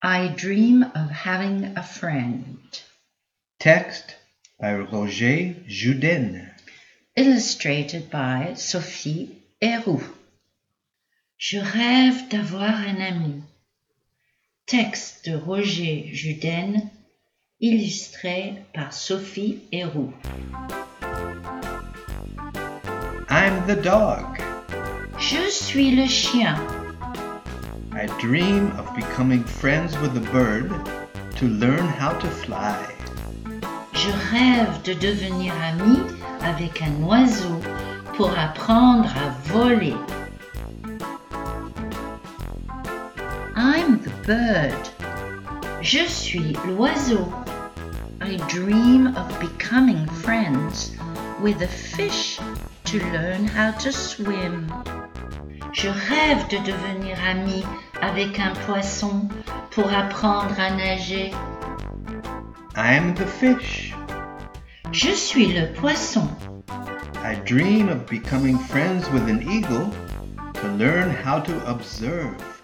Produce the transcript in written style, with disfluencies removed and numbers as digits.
I dream of having a friend. Text by Roger Joudin. Illustrated by Sophie Héroux. Je rêve d'avoir un ami. Texte de Roger Joudin, illustré par Sophie Héroux. I'm the dog. Je suis le chien. I dream of becoming friends with a bird to learn how to fly. Je rêve de devenir ami avec un oiseau pour apprendre à voler. I'm the bird. Je suis l'oiseau. I dream of becoming friends with a fish to learn how to swim. Je rêve de devenir ami avec un poisson pour apprendre à nager. I am the fish. Je suis le poisson. I dream of becoming friends with an eagle to learn how to observe.